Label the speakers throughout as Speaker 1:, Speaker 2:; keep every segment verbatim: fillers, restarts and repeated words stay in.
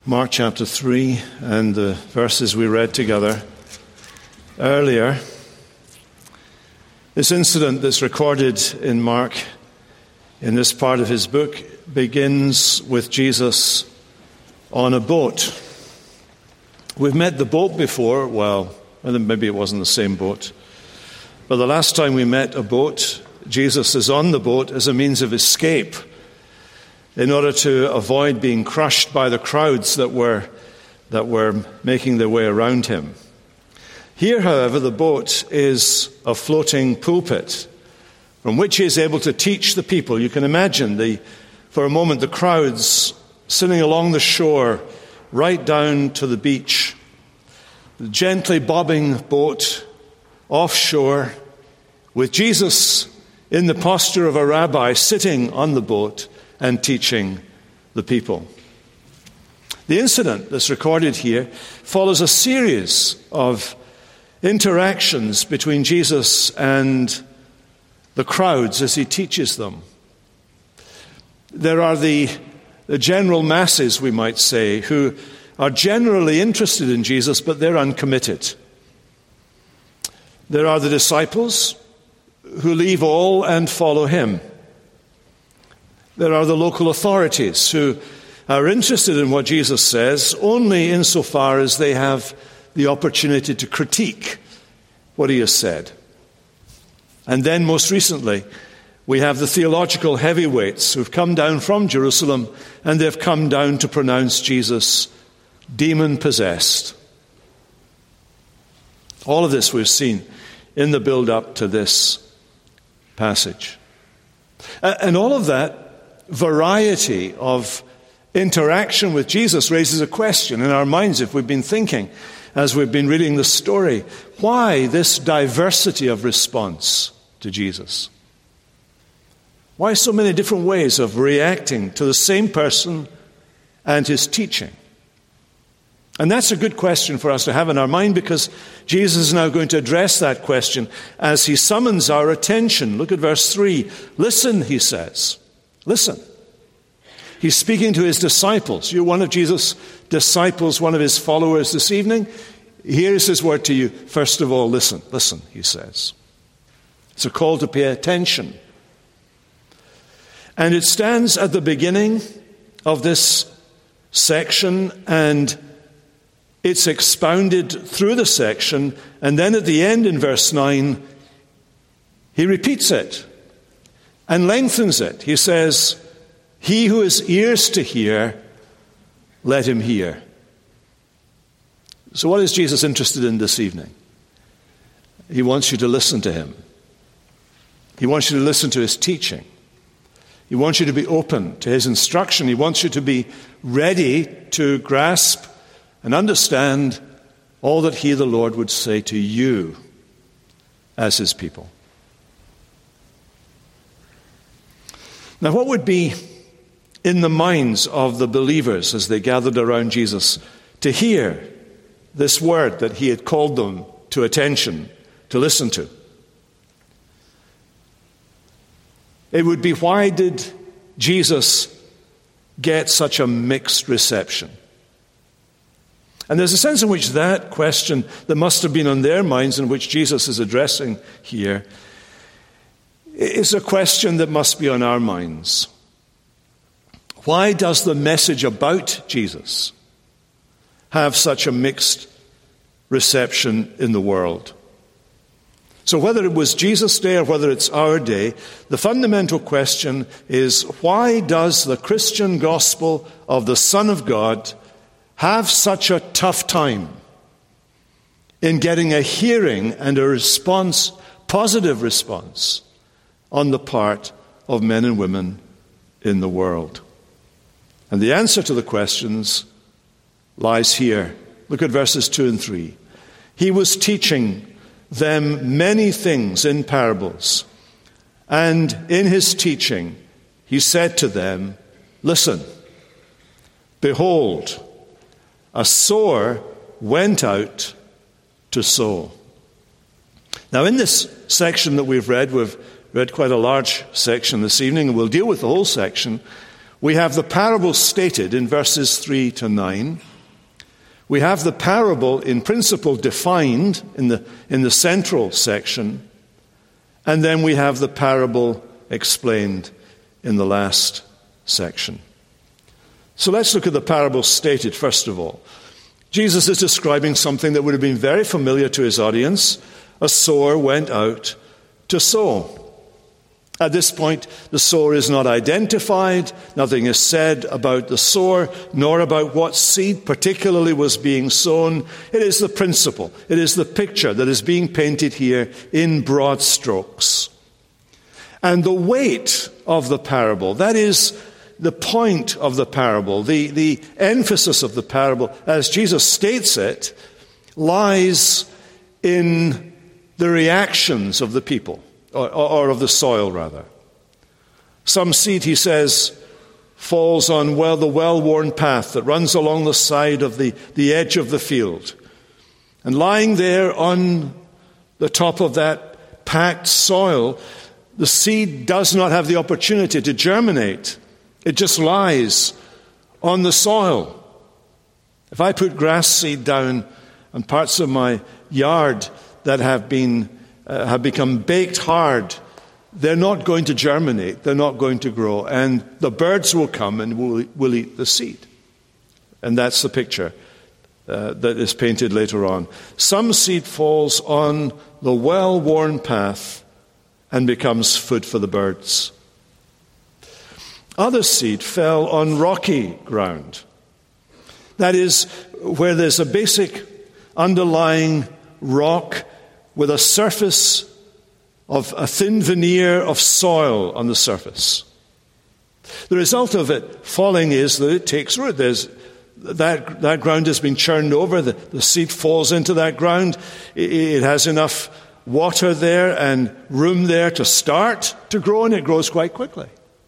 Speaker 1: Mark chapter three and the verses we read together earlier. This incident that's recorded in Mark in this part of his book begins with Jesus on a boat. We've met the boat before, well, maybe it wasn't the same boat, but the last time we met a boat, Jesus is on the boat as a means of escape in order to avoid being crushed by the crowds that were that were making their way around him. Here, however, the boat is a floating pulpit from which he is able to teach the people. You can imagine, the, for a moment, the crowds sitting along the shore right down to the beach. The gently bobbing boat offshore with Jesus in the posture of a rabbi sitting on the boat and teaching the people. The incident that's recorded here follows a series of interactions between Jesus and the crowds as he teaches them. There are the, the general masses, we might say, who are generally interested in Jesus, but they're uncommitted. There are the disciples who leave all and follow him. There are the local authorities who are interested in what Jesus says only insofar as they have the opportunity to critique what he has said. And then most recently, we have the theological heavyweights who've come down from Jerusalem, and they've come down to pronounce Jesus demon-possessed. All of this we've seen in the build-up to this passage. And all of that variety of interaction with Jesus raises a question in our minds, if we've been thinking as we've been reading the story. Why this diversity of response to Jesus? Why so many different ways of reacting to the same person and his teaching? And that's a good question for us to have in our mind, because Jesus is now going to address that question as he summons our attention. Look at verse three. Listen, he says. Listen. He's speaking to his disciples. You're one of Jesus' disciples, one of his followers this evening. Here's his word to you. First of all, listen. Listen, he says. It's a call to pay attention. And it stands at the beginning of this section, and it's expounded through the section, and then at the end in verse nine, he repeats it and lengthens it. He says, "He who has ears to hear, let him hear." So what is Jesus interested in this evening? He wants you to listen to him. He wants you to listen to his teaching. He wants you to be open to his instruction. He wants you to be ready to grasp and understand all that he, the Lord, would say to you as his people. Now, what would be in the minds of the believers as they gathered around Jesus to hear this word that he had called them to attention, to listen to? It would be, why did Jesus get such a mixed reception? And there's a sense in which that question that must have been on their minds, and which Jesus is addressing here, is a question that must be on our minds. Why does the message about Jesus have such a mixed reception in the world? So whether it was Jesus' day or whether it's our day, the fundamental question is, why does the Christian gospel of the Son of God have such a tough time in getting a hearing and a response, positive response, on the part of men and women in the world? And the answer to the questions lies here. Look at verses two and three. He was teaching them many things in parables, and in his teaching he said to them, "Listen, behold, a sower went out to sow." Now, in this section that we've read, we've read quite a large section this evening, and we'll deal with the whole section. We have the parable stated in verses three to nine. We have the parable in principle defined in the, in the central section. And then we have the parable explained in the last section. So let's look at the parable stated first of all. Jesus is describing something that would have been very familiar to his audience. A sower went out to sow. At this point, the sower is not identified. Nothing is said about the sower, nor about what seed particularly was being sown. It is the principle. It is the picture that is being painted here in broad strokes. And the weight of the parable, that is the point of the parable, the, the emphasis of the parable, as Jesus states it, lies in the reactions of the people. Or, or of the soil, rather. Some seed, he says, falls on well the well-worn path that runs along the side of the, the edge of the field. And lying there on the top of that packed soil, the seed does not have the opportunity to germinate. It just lies on the soil. If I put grass seed down on parts of my yard that have been Uh, have become baked hard, they're not going to germinate, they're not going to grow, and the birds will come and will, will eat the seed. And that's the picture uh, that is painted later on. Some seed falls on the well-worn path and becomes food for the birds. Other seed fell on rocky ground. That is, where there's a basic underlying rock with a surface of a thin veneer of soil on the surface. The result of it falling is that it takes root. There's, that, that ground has been churned over. The, the seed falls into that ground. It, it has enough water there and room there to start to grow, and it grows quite quickly.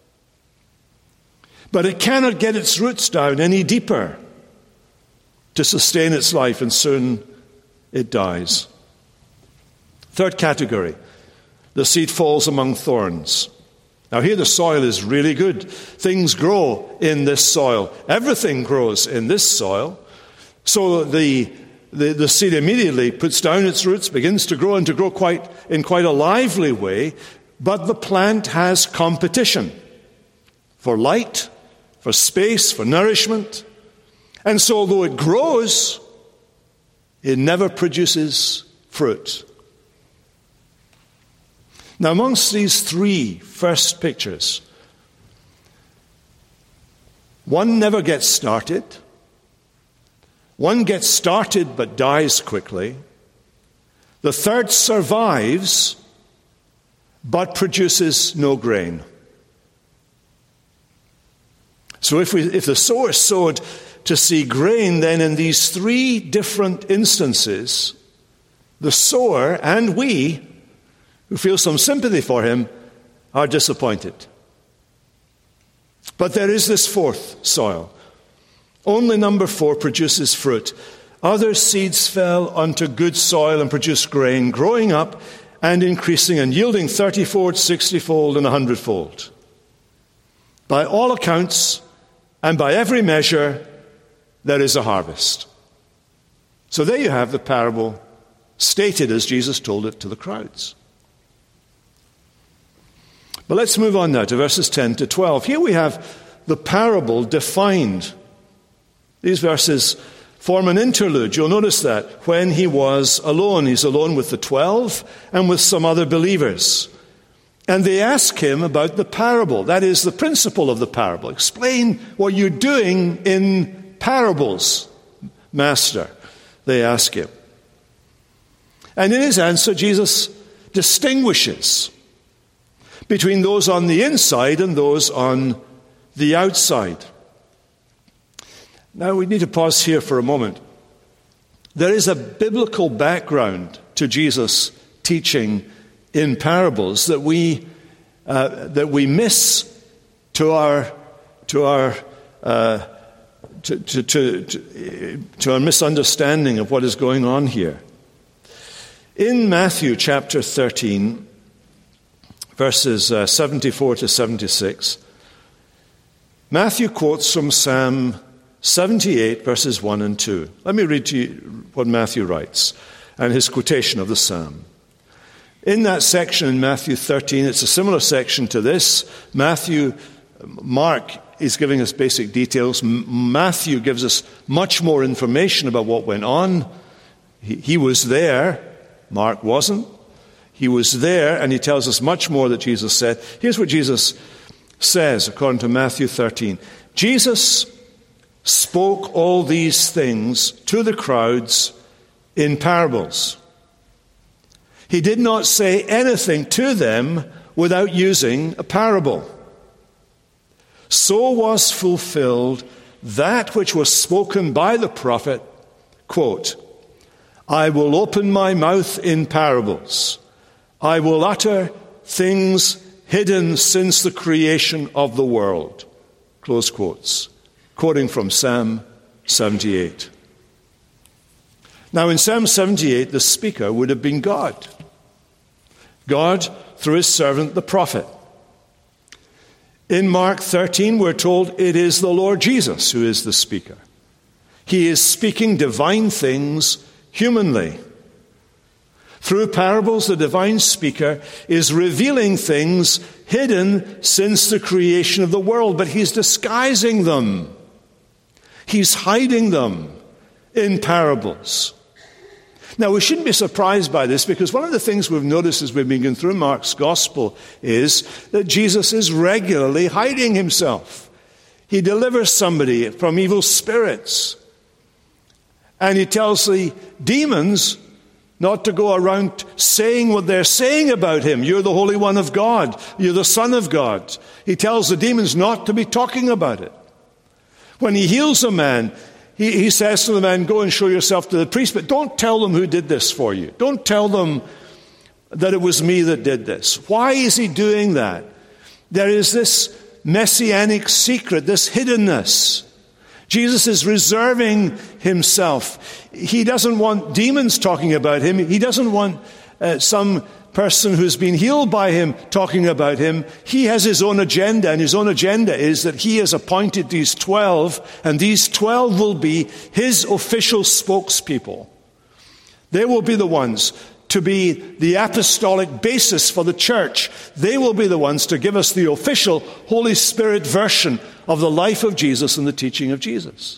Speaker 1: But it cannot get its roots down any deeper to sustain its life, and soon it dies. Third category, the seed falls among thorns. Now here the soil is really good. Things grow in this soil. Everything grows in this soil. So the, the, the seed immediately puts down its roots, begins to grow, and to grow quite in quite a lively way. But the plant has competition for light, for space, for nourishment. And so though it grows, it never produces fruit. Now, amongst these three first pictures, one never gets started, one gets started but dies quickly, the third survives but produces no grain. So if we, if the sower sowed to see grain, then in these three different instances, the sower and we, who feel some sympathy for him, are disappointed. But there is this fourth soil. Only number four produces fruit. Other seeds fell onto good soil and produced grain, growing up and increasing and yielding thirty-fold, sixty-fold, and a hundredfold. By all accounts, and by every measure, there is a harvest. So there you have the parable stated as Jesus told it to the crowds. But let's move on now to verses ten to twelve. Here we have the parable defined. These verses form an interlude. You'll notice that when he was alone, he's alone with the twelve and with some other believers. And they ask him about the parable. That is the principle of the parable. Explain what you're doing in parables, Master, they ask him. And in his answer, Jesus distinguishes between those on the inside and those on the outside. Now we need to pause here for a moment. There is a biblical background to Jesus' teaching in parables that we uh, that we miss to our to our uh, to, to, to, to, to our misunderstanding of what is going on here. In Matthew chapter thirteen, verses uh, seventy-four to seventy-six, Matthew quotes from Psalm seventy-eight, verses one and two. Let me read to you what Matthew writes and his quotation of the psalm. In that section in Matthew thirteen, it's a similar section to this. Matthew, Mark is giving us basic details. Matthew gives us much more information about what went on. He, he was there. Mark wasn't. He was there, and he tells us much more that Jesus said. Here's what Jesus says, according to Matthew thirteen. Jesus spoke all these things to the crowds in parables. He did not say anything to them without using a parable. So was fulfilled that which was spoken by the prophet, quote, I will open my mouth in parables. I will utter things hidden since the creation of the world. Close quotes. Quoting from Psalm seventy-eight. Now in Psalm seventy-eight, the speaker would have been God. God through his servant, the prophet. In Mark thirteen, we're told it is the Lord Jesus who is the speaker. He is speaking divine things humanly. Through parables, the divine speaker is revealing things hidden since the creation of the world, but he's disguising them. He's hiding them in parables. Now, we shouldn't be surprised by this, because one of the things we've noticed as we've been going through Mark's gospel is that Jesus is regularly hiding himself. He delivers somebody from evil spirits. And he tells the demons not to go around saying what they're saying about him. You're the Holy One of God. You're the Son of God. He tells the demons not to be talking about it. When he heals a man, he, he says to the man, go and show yourself to the priest, but don't tell them who did this for you. Don't tell them that it was me that did this. Why is he doing that? There is this messianic secret, this hiddenness. Jesus is reserving himself. He doesn't want demons talking about him. He doesn't want uh, some person who's been healed by him talking about him. He has his own agenda, and his own agenda is that he has appointed these twelve, and these twelve will be his official spokespeople. They will be the ones to be the apostolic basis for the church. They will be the ones to give us the official Holy Spirit version of the life of Jesus and the teaching of Jesus.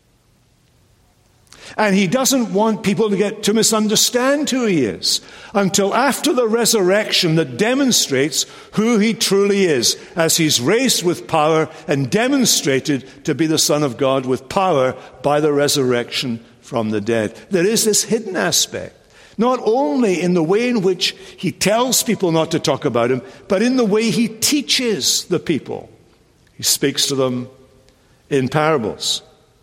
Speaker 1: And he doesn't want people to get to misunderstand who he is until after the resurrection that demonstrates who he truly is, as he's raised with power and demonstrated to be the Son of God with power by the resurrection from the dead. There is this hidden aspect, not only in the way in which he tells people not to talk about him, but in the way he teaches the people. He speaks to them in parables.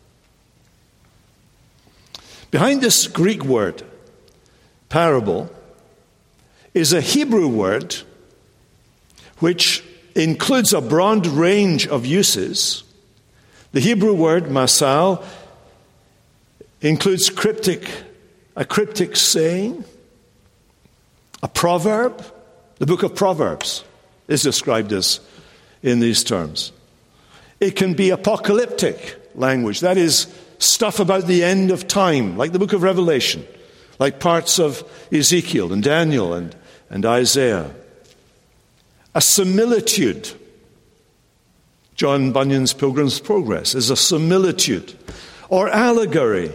Speaker 1: Behind this Greek word, parable, is a Hebrew word which includes a broad range of uses. The Hebrew word, masal, includes cryptic, a cryptic saying, a proverb. The book of Proverbs is described as in these terms. It can be apocalyptic language, that is, stuff about the end of time, like the book of Revelation, like parts of Ezekiel and Daniel and, and Isaiah. A similitude. John Bunyan's Pilgrim's Progress is a similitude. Or allegory.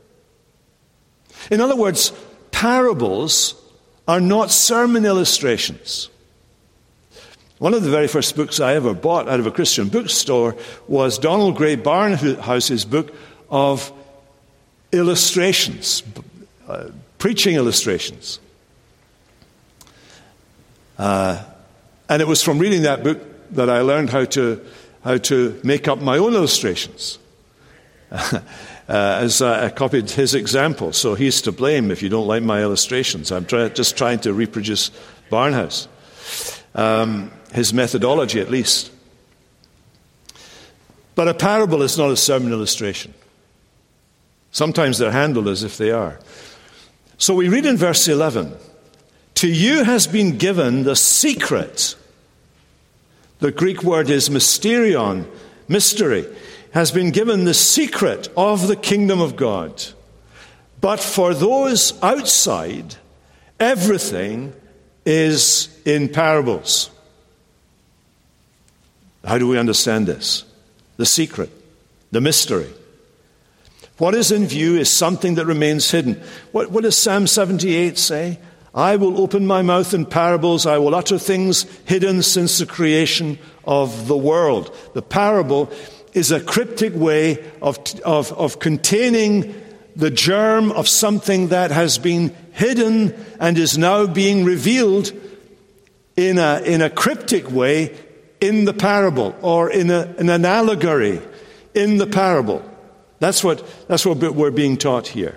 Speaker 1: In other words, parables are not sermon illustrations. One of the very first books I ever bought out of a Christian bookstore was Donald Gray Barnhouse's book of illustrations, uh, preaching illustrations. Uh, and it was from reading that book that I learned how to how to make up my own illustrations. uh, as I copied his example, so he's to blame if you don't like my illustrations. I'm try, just trying to reproduce Barnhouse, um, his methodology at least. But a parable is not a sermon illustration. Sometimes they're handled as if they are. So we read in verse eleven, to you has been given the secret. The Greek word is mysterion, mystery, has been given the secret of the kingdom of God. But for those outside, everything is in parables. How do we understand this? The secret, the mystery. What is in view is something that remains hidden. What, what does Psalm seventy-eight say? I will open my mouth in parables. I will utter things hidden since the creation of the world. The parable is a cryptic way of, of, of containing the germ of something that has been hidden and is now being revealed in a, in a cryptic way in the parable, or in, a, in an allegory in the parable. That's what, that's what we're being taught here.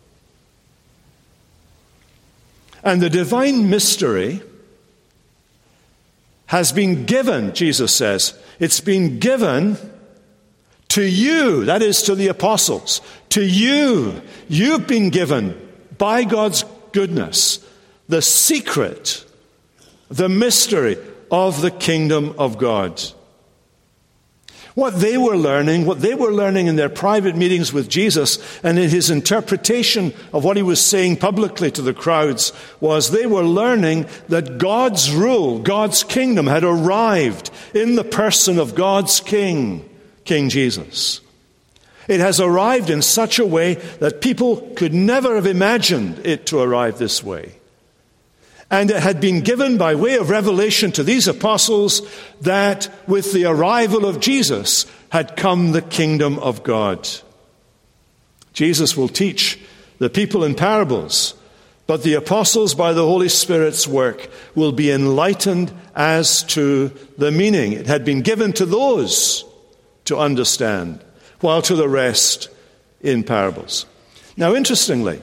Speaker 1: And the divine mystery has been given, Jesus says. It's been given to you, that is to the apostles. To you, you've been given by God's goodness the secret, the mystery of the kingdom of God. What they were learning, what they were learning in their private meetings with Jesus and in his interpretation of what he was saying publicly to the crowds, was they were learning that God's rule, God's kingdom had arrived in the person of God's King, King Jesus. It has arrived in such a way that people could never have imagined it to arrive this way. And it had been given by way of revelation to these apostles that with the arrival of Jesus had come the kingdom of God. Jesus will teach the people in parables, but the apostles, by the Holy Spirit's work, will be enlightened as to the meaning. It had been given to those to understand, while to the rest in parables. Now, interestingly,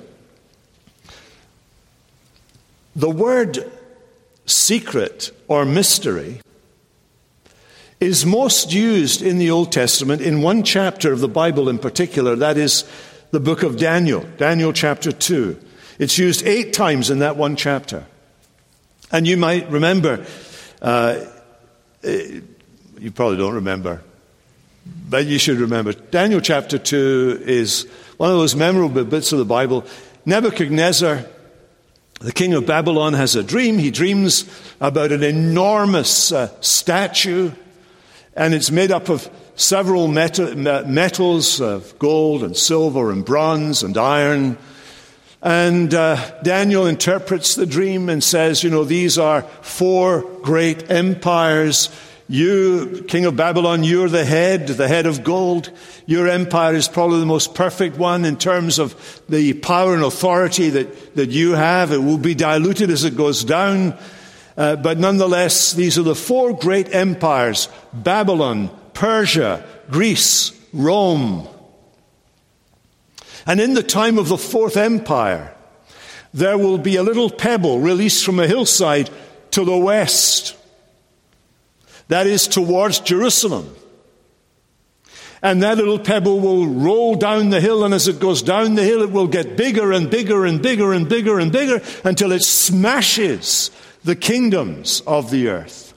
Speaker 1: the word secret or mystery is most used in the Old Testament in one chapter of the Bible in particular, that is the book of Daniel, Daniel chapter two. It's used eight times in that one chapter. And you might remember, uh, you probably don't remember, but you should remember. Daniel chapter two is one of those memorable bits of the Bible. Nebuchadnezzar, the king of Babylon, has a dream. He dreams about an enormous uh, statue, and it's made up of several metal, metals of gold and silver and bronze and iron. And uh, Daniel interprets the dream and says, you know, these are four great empires. You, king of Babylon, you're the head, the head of gold. Your empire is probably the most perfect one in terms of the power and authority that, that you have. It will be diluted as it goes down. Uh, but nonetheless, these are the four great empires: Babylon, Persia, Greece, Rome. And in the time of the fourth empire, there will be a little pebble released from a hillside to the west. That is towards Jerusalem. And that little pebble will roll down the hill, and as it goes down the hill, it will get bigger and bigger and bigger and bigger and bigger until it smashes the kingdoms of the earth.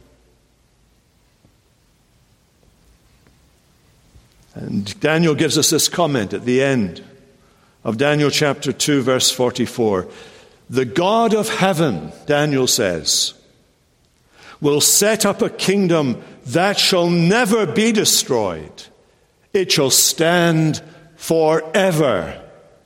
Speaker 1: And Daniel gives us this comment at the end of Daniel chapter two, verse forty-four. The God of heaven, Daniel says, will set up a kingdom that shall never be destroyed. It shall stand forever.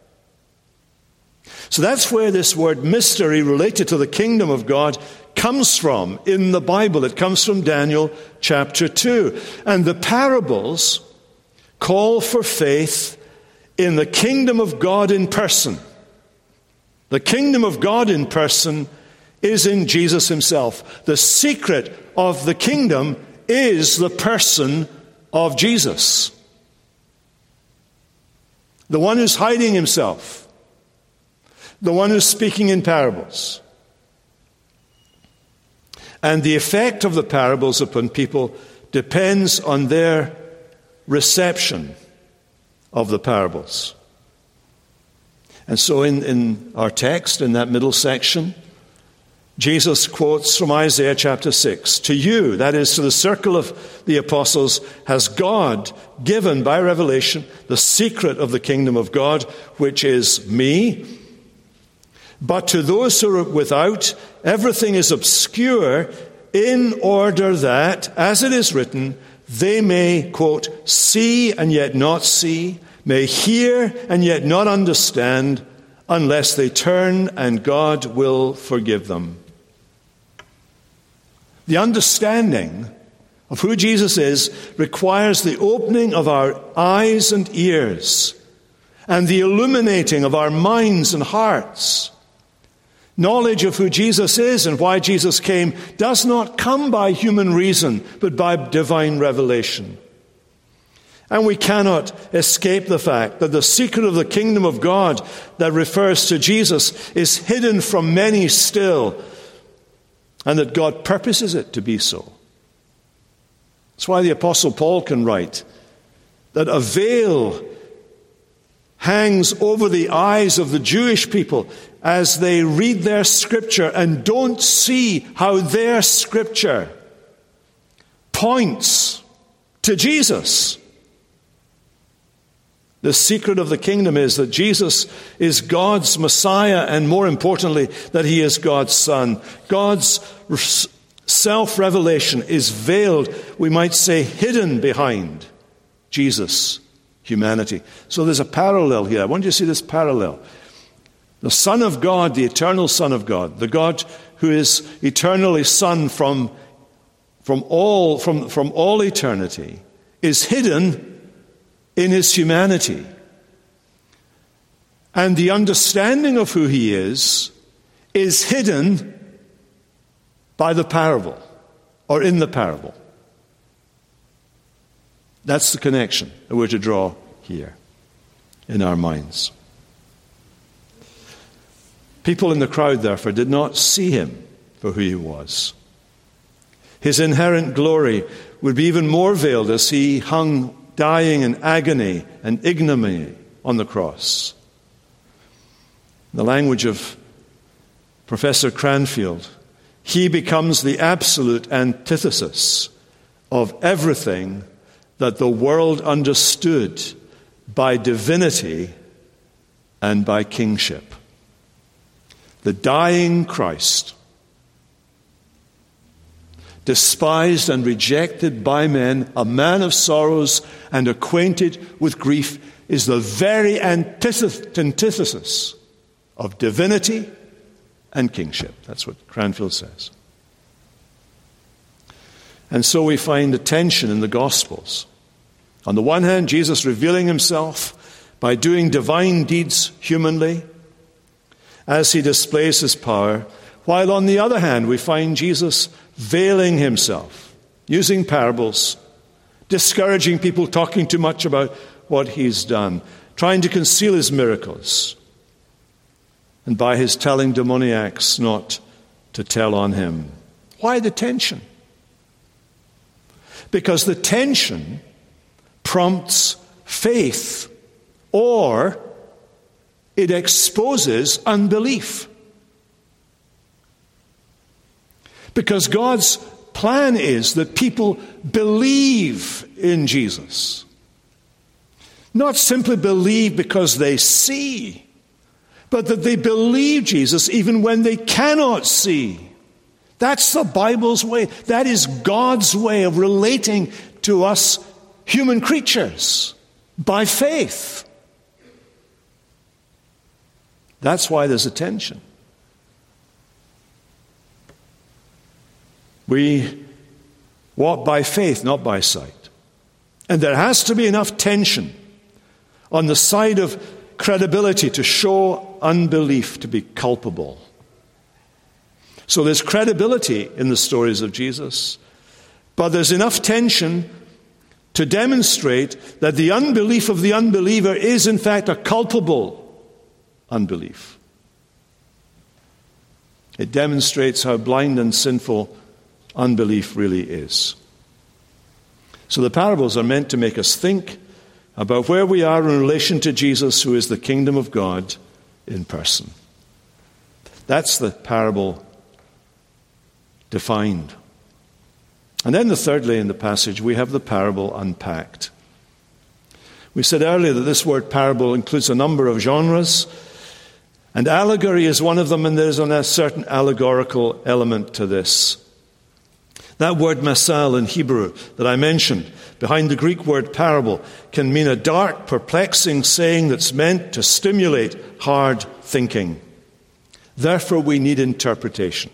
Speaker 1: So that's where this word mystery related to the kingdom of God comes from in the Bible. It comes from Daniel chapter two. And the parables call for faith in the kingdom of God in person. The kingdom of God in person is in Jesus himself. The secret of the kingdom is the person of Jesus. The one who's hiding himself. The one who's speaking in parables. And the effect of the parables upon people depends on their reception of the parables. And so in, in our text, in that middle section, Jesus quotes from Isaiah chapter six. To you, that is, to the circle of the apostles, has God given by revelation the secret of the kingdom of God, which is me. But to those who are without, everything is obscure, in order that, as it is written, they may, quote, see and yet not see, may hear and yet not understand, unless they turn and God will forgive them. The understanding of who Jesus is requires the opening of our eyes and ears and the illuminating of our minds and hearts. Knowledge of who Jesus is and why Jesus came does not come by human reason, but by divine revelation. And we cannot escape the fact that the secret of the kingdom of God that refers to Jesus is hidden from many still, and that God purposes it to be so. That's why the Apostle Paul can write that a veil hangs over the eyes of the Jewish people as they read their scripture and don't see how their scripture points to Jesus. The secret of the kingdom is that Jesus is God's Messiah, and more importantly, that he is God's Son. God's self-revelation is veiled, we might say, hidden behind Jesus' humanity. So there's a parallel here. I want you to see this parallel. The Son of God, the eternal Son of God, the God who is eternally Son from, from, all, from, from all eternity, is hidden in his humanity. And the understanding of who he is is hidden by the parable, or in the parable. That's the connection that we're to draw here in our minds. People in the crowd, therefore, did not see him for who he was. His inherent glory would be even more veiled as he hung dying in agony and ignominy on the cross. In the language of Professor Cranfield, he becomes the absolute antithesis of everything that the world understood by divinity and by kingship. The dying Christ, despised and rejected by men, a man of sorrows and acquainted with grief, is the very antithesis of divinity and kingship. That's what Cranfield says. And so we find a tension in the Gospels. On the one hand, Jesus revealing himself by doing divine deeds humanly as he displays his power, while on the other hand, we find Jesus veiling himself, using parables, discouraging people talking too much about what he's done, trying to conceal his miracles, and by his telling demoniacs not to tell on him. Why the tension? Because the tension prompts faith, or it exposes unbelief. Because God's plan is that people believe in Jesus. Not simply believe because they see, but that they believe Jesus even when they cannot see. That's the Bible's way. That is God's way of relating to us human creatures by faith. That's why there's a tension. We walk by faith, not by sight. And there has to be enough tension on the side of credibility to show unbelief to be culpable. So there's credibility in the stories of Jesus, but there's enough tension to demonstrate that the unbelief of the unbeliever is in fact a culpable unbelief. It demonstrates how blind and sinful unbelief really is. So the parables are meant to make us think about where we are in relation to Jesus, who is the kingdom of God in person. That's the parable defined. And then the thirdly in the passage, we have the parable unpacked. We said earlier that this word parable includes a number of genres, and allegory is one of them, and there's a certain allegorical element to this. That word masal in Hebrew that I mentioned, behind the Greek word parable, can mean a dark, perplexing saying that's meant to stimulate hard thinking. Therefore, we need interpretation.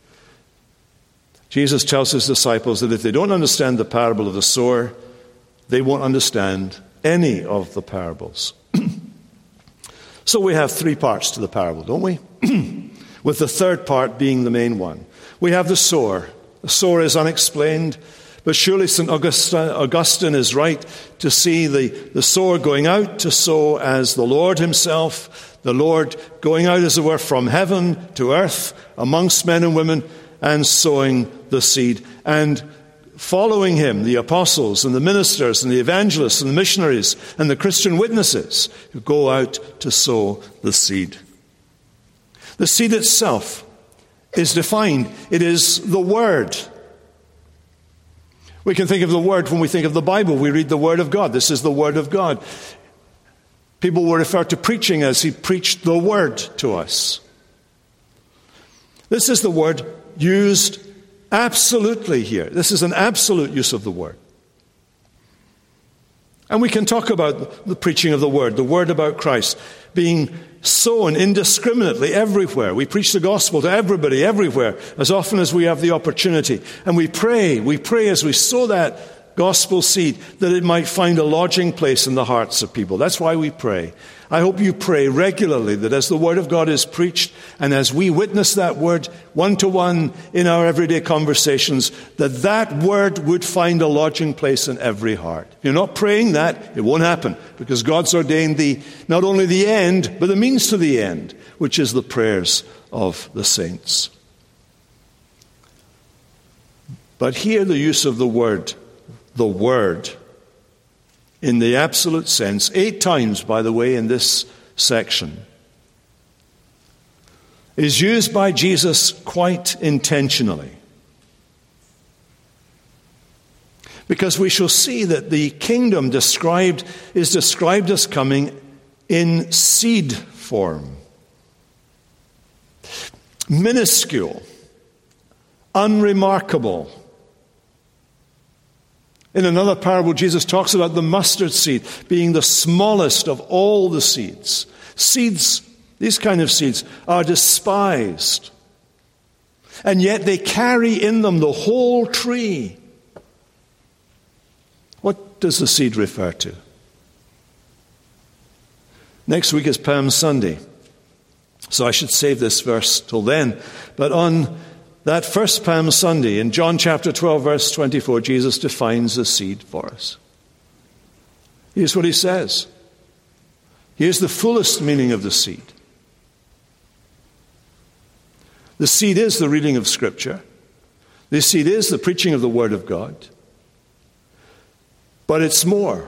Speaker 1: Jesus tells his disciples that if they don't understand the parable of the sower, they won't understand any of the parables. So we have three parts to the parable, don't we? With the third part being the main one. We have the sower. The sower is unexplained, but surely Saint Augustine, Augustine is right to see the, the sower going out to sow as the Lord himself, the Lord going out, as it were, from heaven to earth amongst men and women and sowing the seed. And following him, the apostles and the ministers and the evangelists and the missionaries and the Christian witnesses who go out to sow the seed. The seed itself is defined. It is the Word. We can think of the Word when we think of the Bible. We read the Word of God. This is the Word of God. People will refer to preaching as he preached the Word to us. This is the word used absolutely here. This is an absolute use of the word. And we can talk about the preaching of the word, the word about Christ, being sown indiscriminately everywhere. We preach the gospel to everybody, everywhere, as often as we have the opportunity. And we pray, we pray as we sow that gospel seed that it might find a lodging place in the hearts of people. That's why we pray. I hope you pray regularly that as the word of God is preached and as we witness that word one-to-one in our everyday conversations, that that word would find a lodging place in every heart. If you're not praying that, it won't happen, because God's ordained the not only the end, but the means to the end, which is the prayers of the saints. But here the use of the word, the word, in the absolute sense, eight times, by the way, in this section, is used by Jesus quite intentionally. Because we shall see that the kingdom described is described as coming in seed form. Minuscule, unremarkable. In another parable, Jesus talks about the mustard seed being the smallest of all the seeds. Seeds, these kind of seeds, are despised. And yet they carry in them the whole tree. What does the seed refer to? Next week is Palm Sunday, so I should save this verse till then. But on that first Palm Sunday, in John chapter twelve, verse twenty-four, Jesus defines the seed for us. Here's what he says. Here's the fullest meaning of the seed. The seed is the reading of Scripture. The seed is the preaching of the Word of God. But it's more.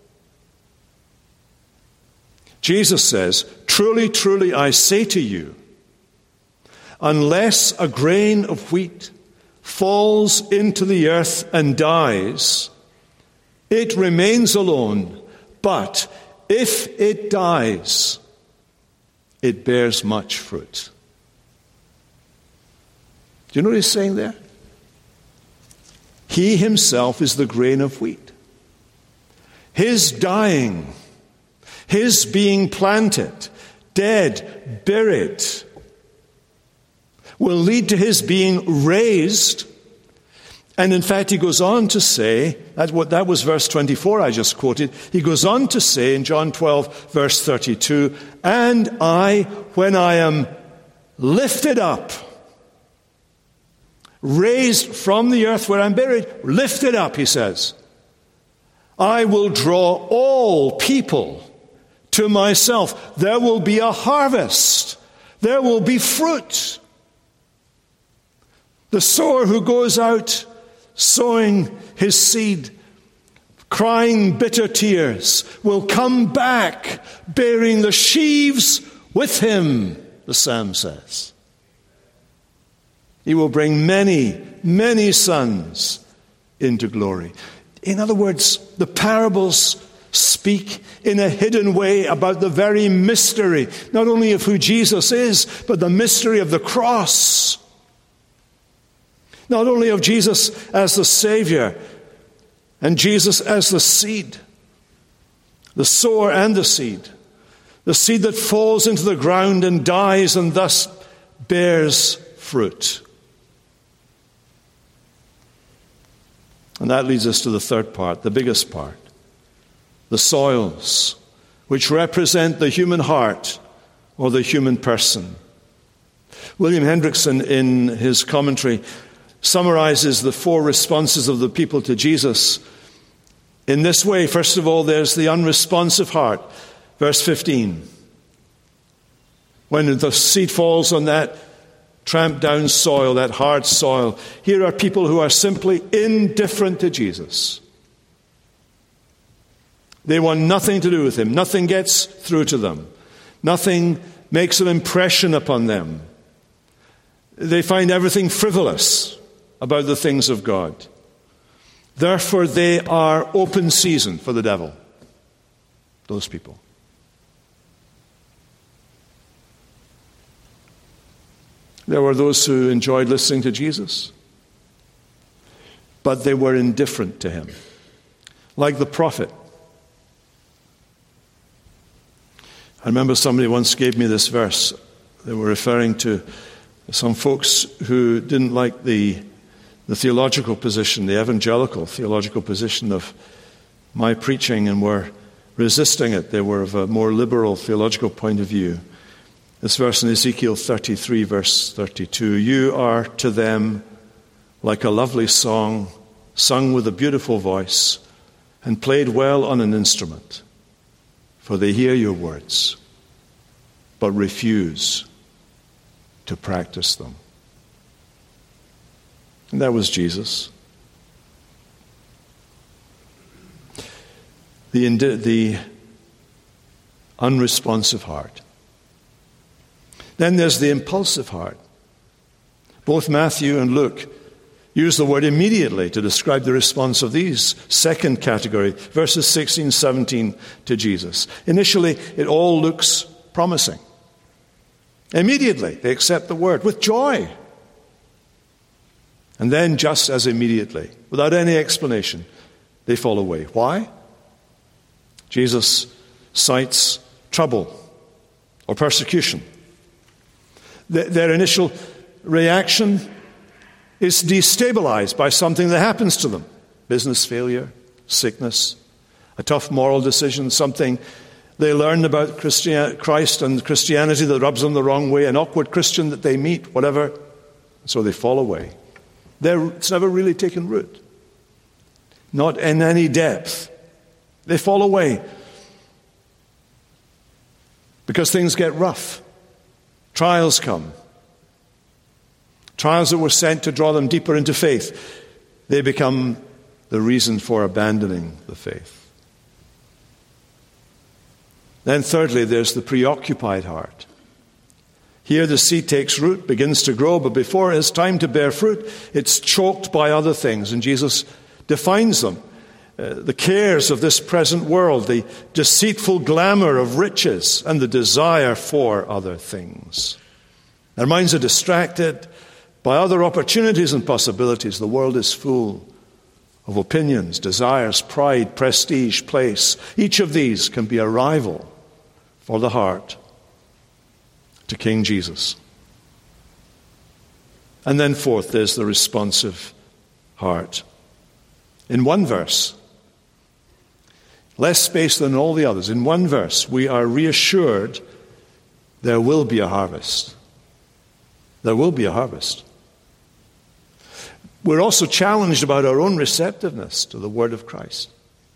Speaker 1: Jesus says, "Truly, truly, I say to you, unless a grain of wheat falls into the earth and dies, it remains alone. But if it dies, it bears much fruit." Do you know what he's saying there? He himself is the grain of wheat. His dying, his being planted, dead, buried, will lead to his being raised. And in fact, he goes on to say, that, what, that was verse twenty-four I just quoted, he goes on to say in John twelve, verse thirty-two, "And I, when I am lifted up," raised from the earth where I'm buried, lifted up, he says, "I will draw all people to myself." There will be a harvest. There will be fruit. The sower who goes out sowing his seed, crying bitter tears, will come back bearing the sheaves with him, the psalm says. He will bring many, many sons into glory. In other words, the parables speak in a hidden way about the very mystery, not only of who Jesus is, but the mystery of the cross. Not only of Jesus as the Savior and Jesus as the seed, the sower and the seed, the seed that falls into the ground and dies and thus bears fruit. And that leads us to the third part, the biggest part. The soils, which represent the human heart or the human person. William Hendrickson, in his commentary, summarizes the four responses of the people to Jesus in this way. First of all, there's the unresponsive heart. Verse fifteen. When the seed falls on that tramped down soil, that hard soil, here are people who are simply indifferent to Jesus. They want nothing to do with him. Nothing gets through to them. Nothing makes an impression upon them. They find everything frivolous about the things of God. Therefore, they are open season for the devil, those people. There were those who enjoyed listening to Jesus, but they were indifferent to him, like the prophet. I remember somebody once gave me this verse. They were referring to some folks who didn't like the, the theological position, the evangelical theological position of my preaching, and were resisting it. They were of a more liberal theological point of view. This verse in Ezekiel thirty-three, verse thirty-two, "You are to them like a lovely song, sung with a beautiful voice, and played well on an instrument. For they hear your words, but refuse to practice them." And that was Jesus. The, indi- the unresponsive heart. Then there's the impulsive heart. Both Matthew and Luke use the word immediately to describe the response of these second category, verses sixteen, seventeen to Jesus. Initially, it all looks promising. Immediately, they accept the word with joy. And then, just as immediately, without any explanation, they fall away. Why? Jesus cites trouble or persecution. Their initial reaction is destabilized by something that happens to them. Business failure, sickness, a tough moral decision, something they learn about Christian, Christ and Christianity that rubs them the wrong way, an awkward Christian that they meet, whatever. So they fall away. They're, it's never really taken root. Not in any depth. They fall away because things get rough. Trials come. Trials that were sent to draw them deeper into faith. They become the reason for abandoning the faith. Then thirdly, there's the preoccupied heart. Here the seed takes root, begins to grow, but before it's time to bear fruit, it's choked by other things. And Jesus defines them. Uh, the cares of this present world, the deceitful glamour of riches, and the desire for other things. Their minds are distracted by other opportunities and possibilities. The world is full of opinions, desires, pride, prestige, place. Each of these can be a rival for the heart to King Jesus. And then fourth, there's the responsive heart. In one verse, less space than all the others, in one verse, we are reassured there will be a harvest. There will be a harvest. We're also challenged about our own receptiveness to the word of Christ.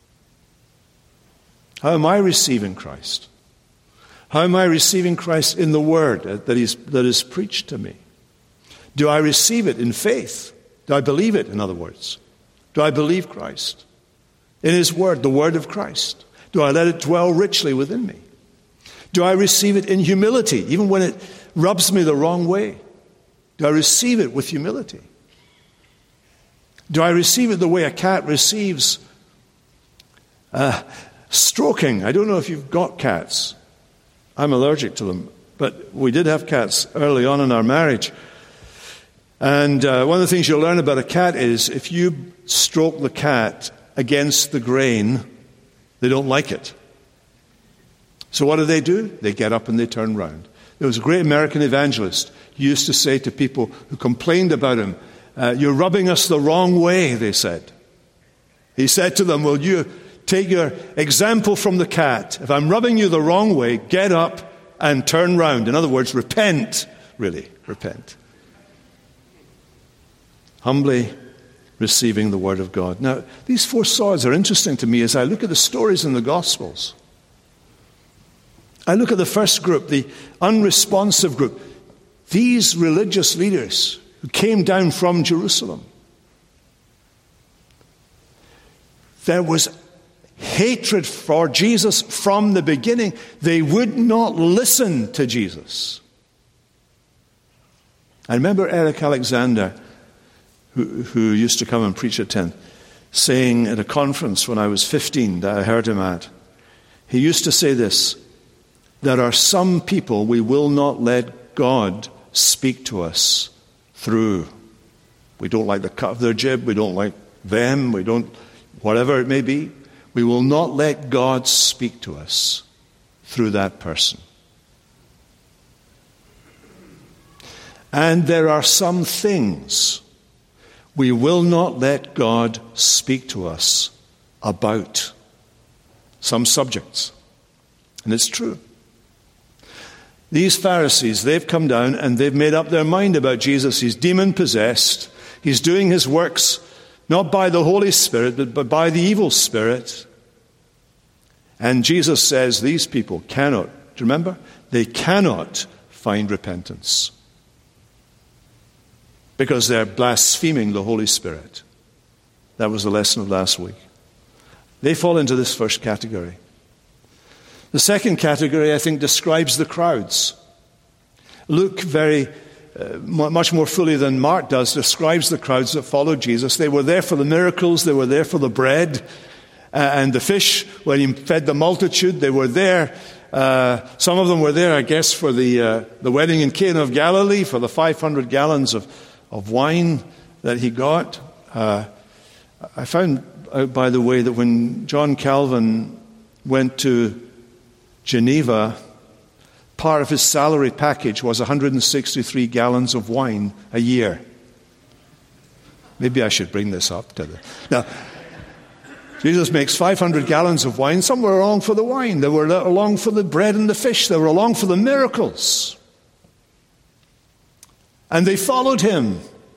Speaker 1: How am I receiving Christ? How am I receiving Christ in the word that is, that is preached to me? Do I receive it in faith? Do I believe it, in other words? Do I believe Christ? In his word, the word of Christ. Do I let it dwell richly within me? Do I receive it in humility, even when it rubs me the wrong way? Do I receive it with humility? Do I receive it the way a cat receives uh, stroking? I don't know if you've got cats. I'm allergic to them. But we did have cats early on in our marriage. And uh, one of the things you'll learn about a cat is if you stroke the cat against the grain, they don't like it. So what do they do? They get up and they turn round. There was a great American evangelist who used to say to people who complained about him, uh, you're rubbing us the wrong way, they said. He said to them, will you take your example from the cat? If I'm rubbing you the wrong way, get up and turn round. In other words, repent, really, repent. Humbly receiving the word of God. Now, these four swords are interesting to me as I look at the stories in the Gospels. I look at the first group, the unresponsive group. These religious leaders who came down from Jerusalem. There was hatred for Jesus from the beginning. They would not listen to Jesus. I remember Eric Alexander, who, who used to come and preach at tenth, saying at a conference when I was fifteen that I heard him at, he used to say this, there are some people we will not let God speak to us through. We don't like the cut of their jib, we don't like them, we don't, whatever it may be. We will not let God speak to us through that person. And there are some things we will not let God speak to us about. Some subjects. And it's true. These Pharisees, they've come down and they've made up their mind about Jesus. He's demon-possessed. He's doing his works not by the Holy Spirit, but, but by the evil spirit. And Jesus says these people cannot, do you remember? They cannot find repentance because they're blaspheming the Holy Spirit. That was the lesson of last week. They fall into this first category. The second category, I think, describes the crowds. Luke very Uh, much more fully than Mark does, describes the crowds that followed Jesus. They were there for the miracles, they were there for the bread uh, and the fish when he fed the multitude. They were there, uh, some of them were there, I guess, for the uh, the wedding in Cana of Galilee, for the five hundred gallons of, of wine that he got. Uh, I found out, by the way, that when John Calvin went to Geneva, part of his salary package was one hundred sixty-three gallons of wine a year. Maybe I should bring this up to the... Now, Jesus makes five hundred gallons of wine. Some were along for the wine. They were along for the bread and the fish. They were along for the miracles. And they followed him.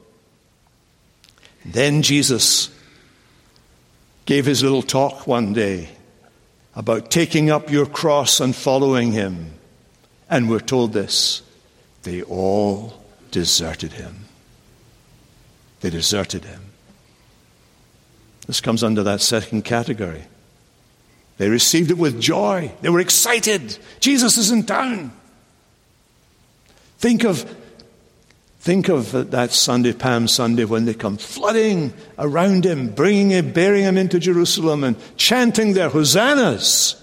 Speaker 1: Then Jesus gave his little talk one day about taking up your cross and following him. And we're told this, they all deserted him. They deserted him. This comes under that second category. They received it with joy. They were excited. Jesus is in town. Think of, think of that Sunday, Palm Sunday, when they come flooding around him, bringing him, bearing him into Jerusalem and chanting their hosannas.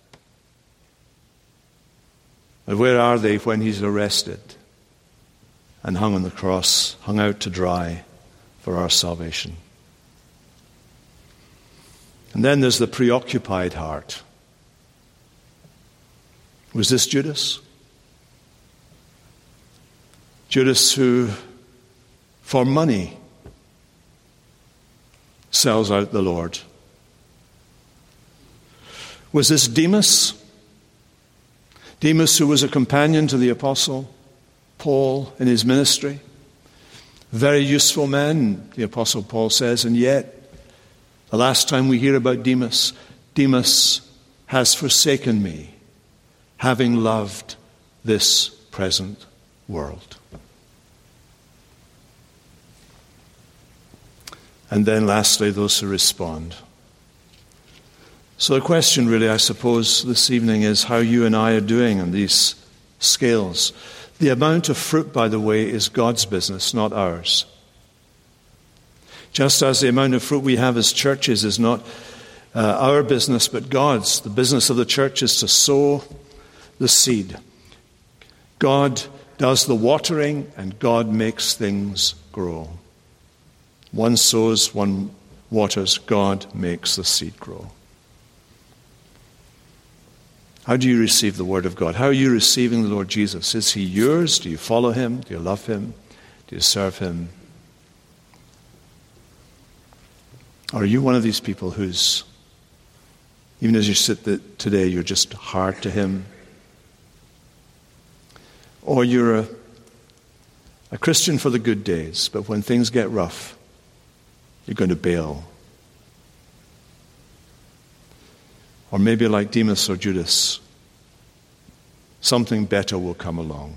Speaker 1: But where are they when he's arrested and hung on the cross, hung out to dry for our salvation? And then there's the preoccupied heart. Was this Judas? Judas who, for money, sells out the Lord. Was this Demas? Demas, who was a companion to the Apostle Paul in his ministry. Very useful man, the Apostle Paul says, and yet, the last time we hear about Demas, Demas has forsaken me, having loved this present world. And then lastly, those who respond. So the question really, I suppose, this evening is how you and I are doing on these scales. The amount of fruit, by the way, is God's business, not ours. Just as the amount of fruit we have as churches is not uh, our business, but God's. The business of the church is to sow the seed. God does the watering, and God makes things grow. One sows, one waters, God makes the seed grow. How do you receive the Word of God? How are you receiving the Lord Jesus? Is He yours? Do you follow Him? Do you love Him? Do you serve Him? Or are you one of these people who's, even as you sit today, you're just hard to Him? Or you're a, a Christian for the good days, but when things get rough, you're going to bail. Or maybe like Demas or Judas, something better will come along.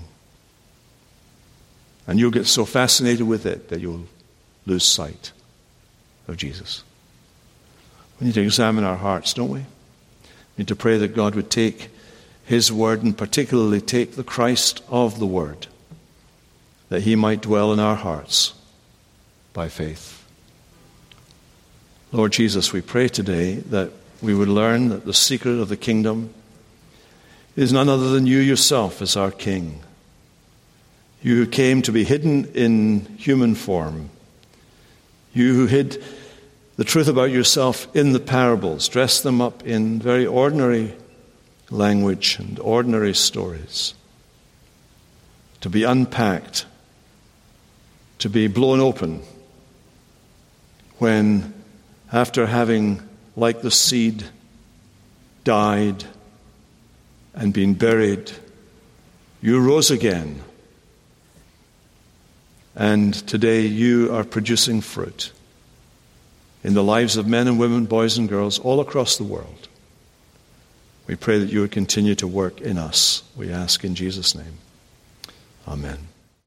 Speaker 1: And you'll get so fascinated with it that you'll lose sight of Jesus. We need to examine our hearts, don't we? We need to pray that God would take His Word, and particularly take the Christ of the Word, that He might dwell in our hearts by faith. Lord Jesus, we pray today that we would learn that the secret of the kingdom is none other than you yourself as our King. You who came to be hidden in human form. You who hid the truth about yourself in the parables, dressed them up in very ordinary language and ordinary stories, to be unpacked, to be blown open when, after having, like the seed, died and been buried, you rose again. And today you are producing fruit in the lives of men and women, boys and girls all across the world. We pray that you would continue to work in us. We ask in Jesus' name. Amen.